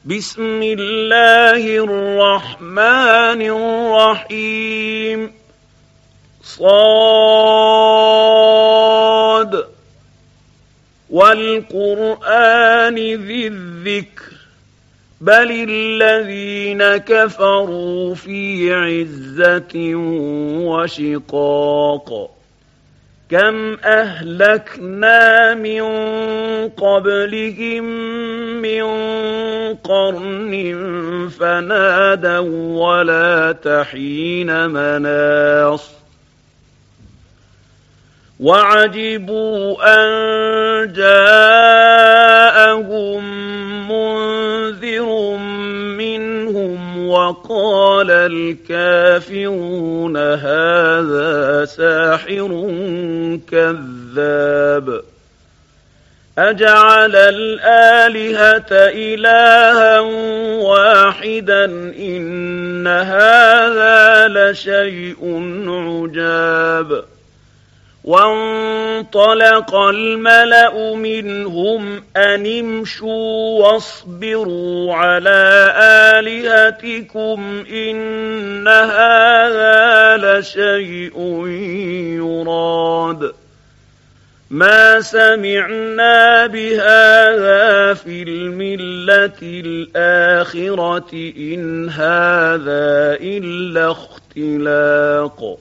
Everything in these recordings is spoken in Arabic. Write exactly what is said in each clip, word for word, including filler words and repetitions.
بسم الله الرحمن الرحيم صاد والقرآن ذي الذكر بل الذين كفروا في عزة وشقاق كم أهلكنا من قبلهم من قرن فنادوا ولا تحين مناص وعجبوا أن جاءهم منذر منهم وقال الكافرون هذا ساحر كذاب أجعل الآلهة إلها واحدا إن هذا لشيء عجاب وانطلق الملأ منهم أن امشوا واصبروا على آلهتكم إن هذا لشيء يراد ما سمعنا بهذا في الملة الآخرة إن هذا إلا اختلاق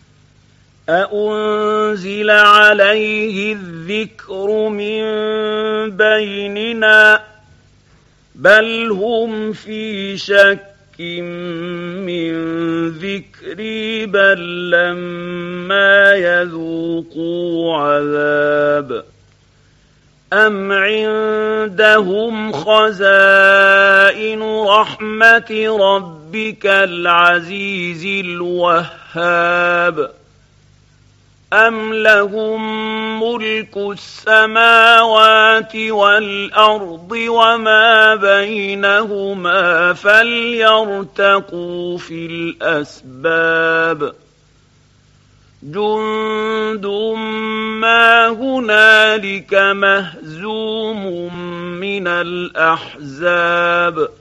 أأنزل عليه الذكر من بيننا بل هم في شك من ذكري بل لما يذوقوا عذاب أم عندهم خزائن رحمة ربك العزيز الوهاب أم لهم ملك السماوات والأرض وما بينهما فليرتقوا في الأسباب جند ما هنالك مهزوم من الأحزاب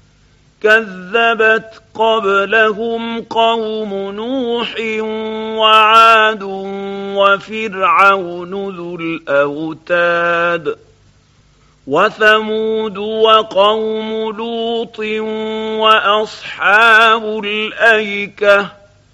كذبت قبلهم قوم نوح وعاد وفرعون ذو الأوتاد وثمود وقوم لوط وأصحاب الأيكة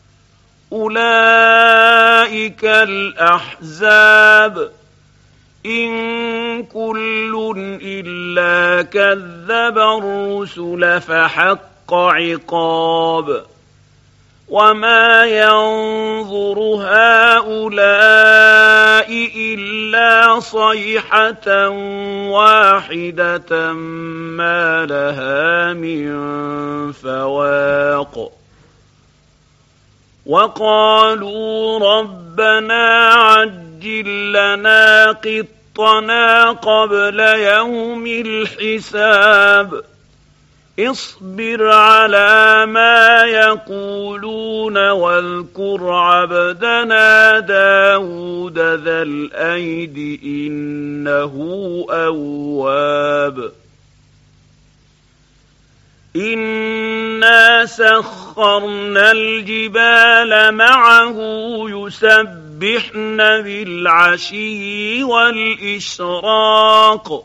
أولئك الأحزاب إن كل إلا كذب الرسل فحق عقاب وما ينظر هؤلاء إلا صيحة واحدة ما لها من فواق وقالوا ربنا عجل لنا قطنا قبل يوم الحساب اصبر على ما يقولون واذكر عبدنا داود ذا الأيد إنه أواب إنا سخرنا الجبال معه يسبحن بالعشي والإشراق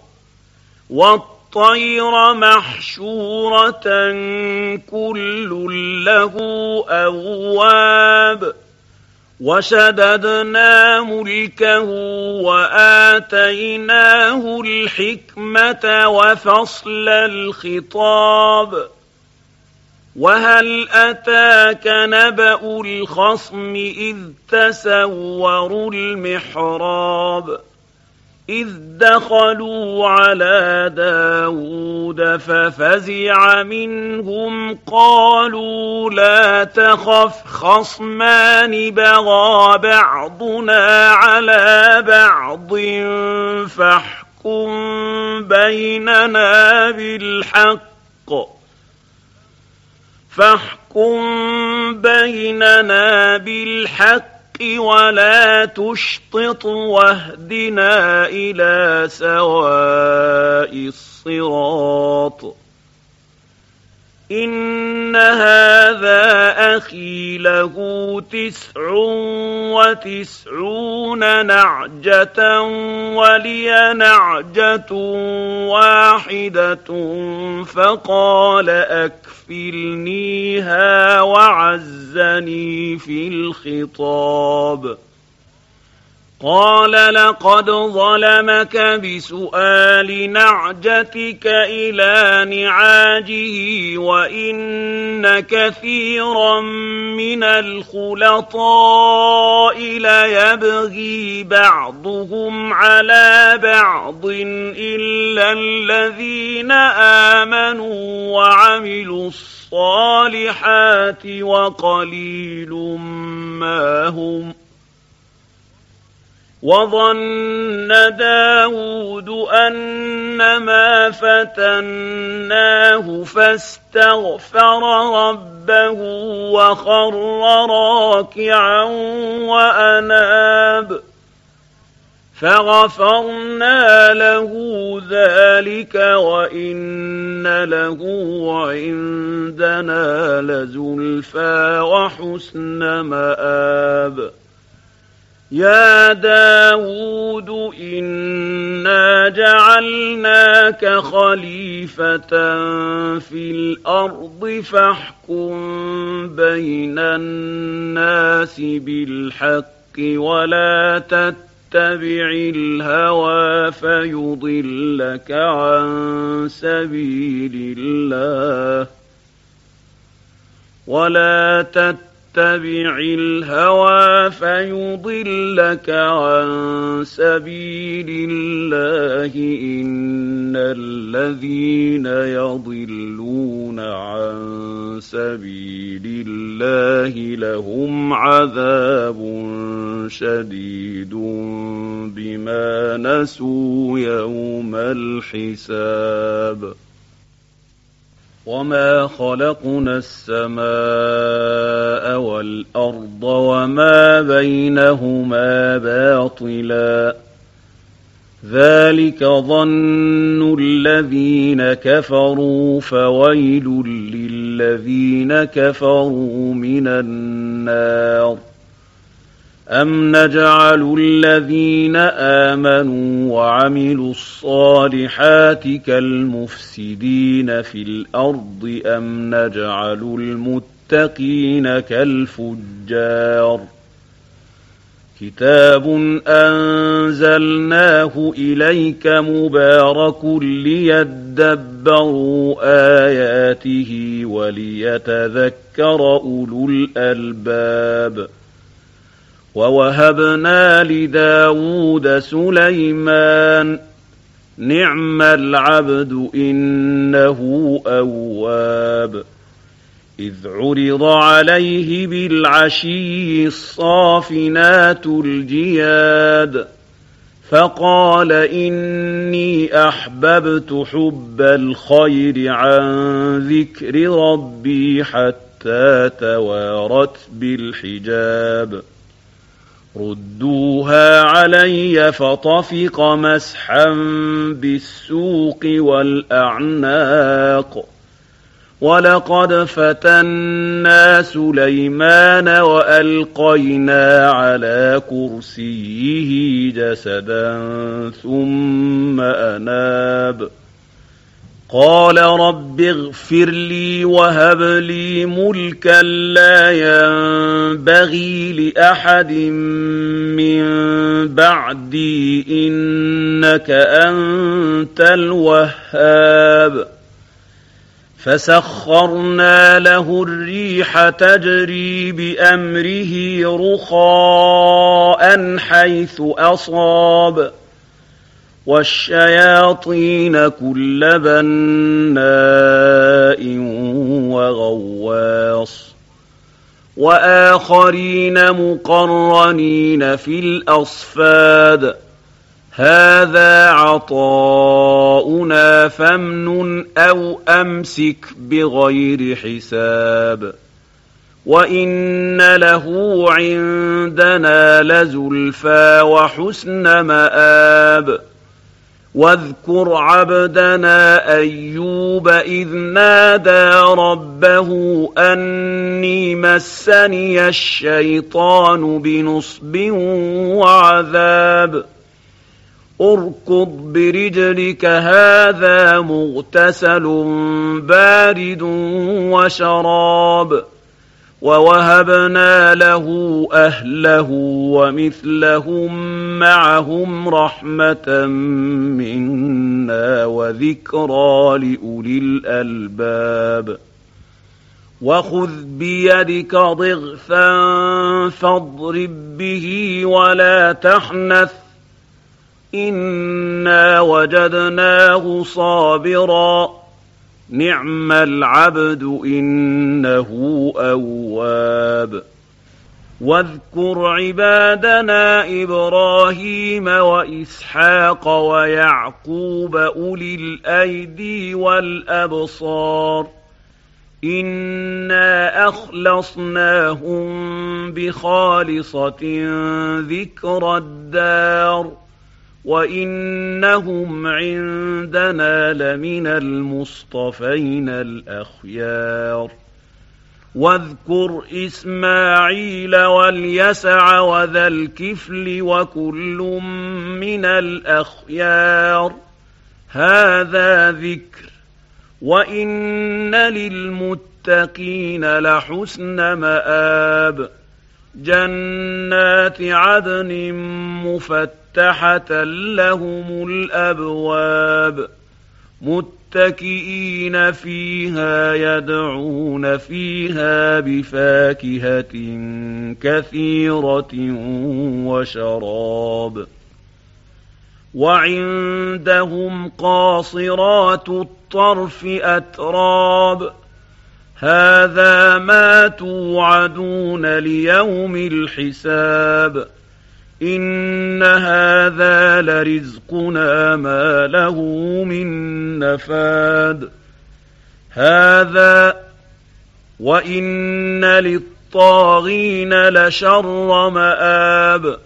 والطير محشورة كل له أواب وشددنا ملكه وآتيناه الحكمة وفصل الخطاب وهل أتاك نبأ الخصم إذ تسوروا المحراب إذ دخلوا على داود ففزع منهم قالوا لا تخف خصمان بغى بعضنا على بعض فاحكم بيننا بالحق فاحكم بيننا بالحق ولا تشطط واهدنا إلى سواء الصراط إن هذا أخي له تسع وتسعون نعجة ولي نعجة واحدة فقال أكفلنيها وعزني في الخطاب. قال لقد ظلمك بسؤال نعجتك إلى نعاجه وإن كثيرا من الخلطاء ليبغي بعضهم على بعض إلا الذين آمنوا وعملوا الصالحات وقليل ما هم. وظن داود أنما فتناه فاستغفر ربه وخر راكعا وأناب فغفرنا له ذلك وإن له عندنا لزلفى وحسن مآب. يا داود إنا جعلناك خليفة في الأرض فاحكم بين الناس بالحق ولا تتبع الهوى فيضلك عن سبيل الله ولا تتبع اتبع الهوى فيضلك عن سبيل الله إن الذين يضلون عن سبيل الله لهم عذاب شديد بما نسوا يوم الحساب. وما خلقنا السماء والأرض وما بينهما باطلا ذلك ظن الذين كفروا فويل للذين كفروا من النار. أم نجعل الذين آمنوا وعملوا الصالحات كالمفسدين في الأرض أم نجعل المتقين كالفجار. كتاب أنزلناه إليك مبارك ليدبروا آياته وليتذكر أولو الألباب. ووهبنا لداود سليمان نعم العبد إنه أواب. إذ عرض عليه بالعشي الصافنات الجياد فقال إني أحببت حب الخير عن ذكر ربي حتى توارت بالحجاب. ردوها علي فطفق مسحا بالسوق والأعناق. ولقد فتنا سليمان وألقينا على كرسيه جسدا ثم أناب. قال رب اغفر لي وهب لي ملكا لا ينبغي لأحد من بعدي إنك أنت الوهاب. فسخرنا له الريح تجري بأمره رخاء حيث أصاب والشياطين كل بناء وغواص وآخرين مقرنين في الأصفاد. هذا عطاؤنا فامنن أو أمسك بغير حساب. وإن له عندنا لزلفى وحسن مآب. واذكر عبدنا أيوب إذ نادى ربه أني مسني الشيطان بنصب وعذاب اركض برجلك هذا مغتسل بارد وشراب ووهبنا له أهله ومثلهم معهم رحمة منا وذكرى لأولي الألباب وخذ بيدك ضغثا فاضرب به ولا تحنث إنا وجدناه صابرا نعم العبد إنه أواب واذكر عبادنا إبراهيم وإسحاق ويعقوب أولي الأيدي والأبصار إنا أخلصناهم بخالصة ذكر الدار وإنهم عندنا لمن المصطفين الأخيار واذكر إسماعيل واليسع وذا الكفل وكل من الأخيار هذا ذكر وإن للمتقين لحسن مآب جنات عدن مفتحة لهم الأبواب متكئين فيها يدعون فيها بفاكهة كثيرة وشراب وعندهم قاصرات الطرف أتراب هذا ما توعدون ليوم الحساب إن هذا لرزقنا ما له من نفاد هذا وإن للطاغين لشر مآب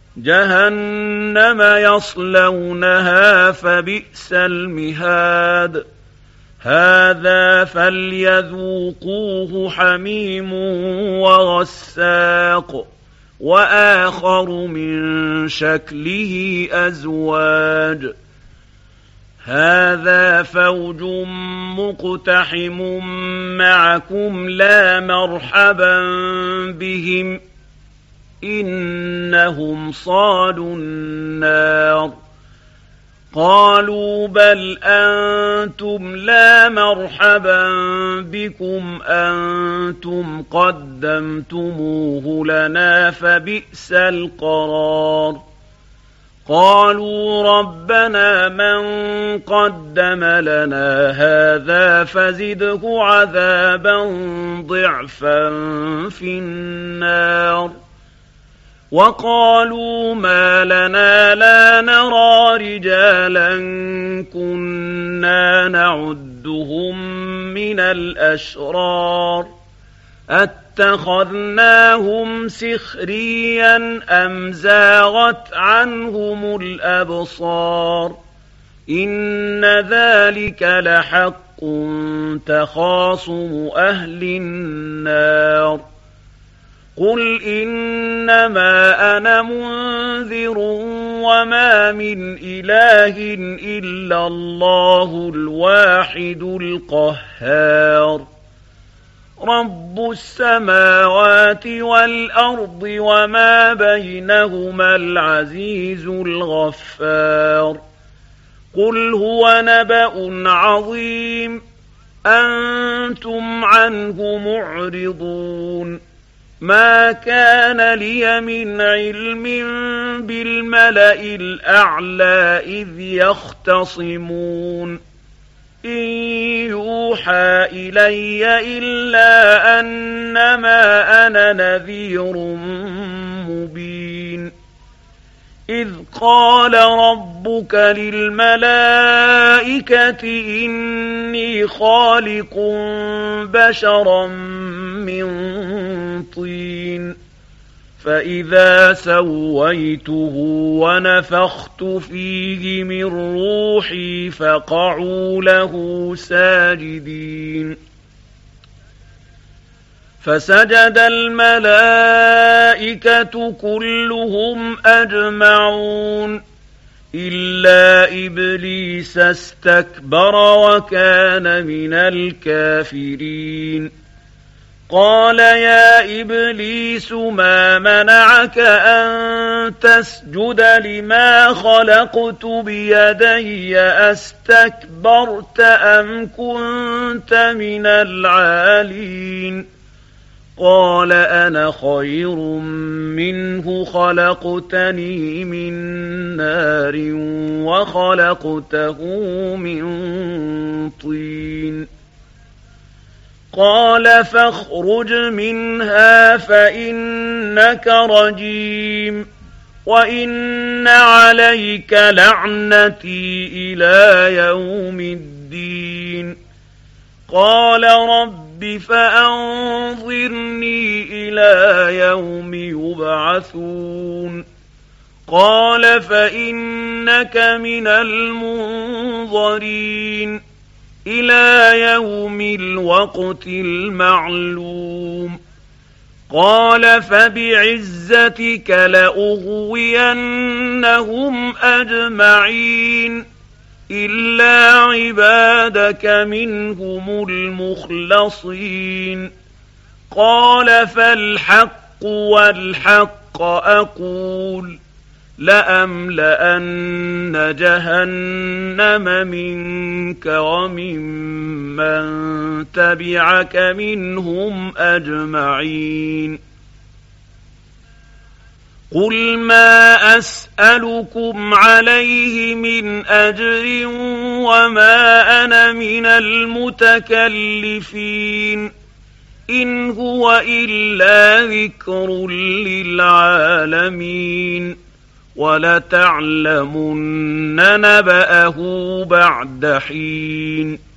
جهنم يصلونها فبئس المهاد هذا فليذوقوه حميم وغساق وآخر من شكله أزواج هذا فوج مقتحم معكم لا مرحبا بهم إنهم صالوا النار قالوا بل أنتم لا مرحبا بكم أنتم قدمتموه لنا فبئس القرار قالوا ربنا من قدم لنا هذا فزده عذابا ضعفا في النار وقالوا ما لنا لا نرى رجالا كنا نعدهم من الأشرار أتخذناهم سخريا أم زاغت عنهم الأبصار إن ذلك لحق تخاصم أهل النار قل إنما أنا منذر وما من إله إلا الله الواحد القهار رب السماوات والأرض وما بينهما العزيز الغفار قل هو نبأ عظيم أنتم عنه معرضون ما كان لي من علم بالملأ الأعلى إذ يختصمون إن يوحى إلي إلا أنما أنا نذير مبين إذ قال ربك للملائكة إني خالق بشرا من طين فإذا سويته ونفخت فيه من روحي فقعوا له ساجدين فسجد الملائكة كلهم أجمعون إلا إبليس استكبر وكان من الكافرين قال يا إبليس ما منعك أن تسجد لما خلقت بيدي أستكبرت أم كنت من العالين قال أنا خير منه خلقتني من نار وخلقته من طين قال فاخرج منها فإنك رجيم وإن عليك لعنتي إلى يوم الدين قال رب فأنظرني إلى يوم يبعثون قال فإنك من المنظرين إلى يوم الوقت المعلوم قال فبعزتك لأغوينهم أجمعين إلا عبادك منهم المخلصين قال فالحق والحق أقول لأملأن جهنم منك وممن تبعك منهم أجمعين قل ما أسألكم عليه من أجر وما أنا من المتكلفين إن هو إلا ذكر للعالمين ولتعلمن نبأه بعد حين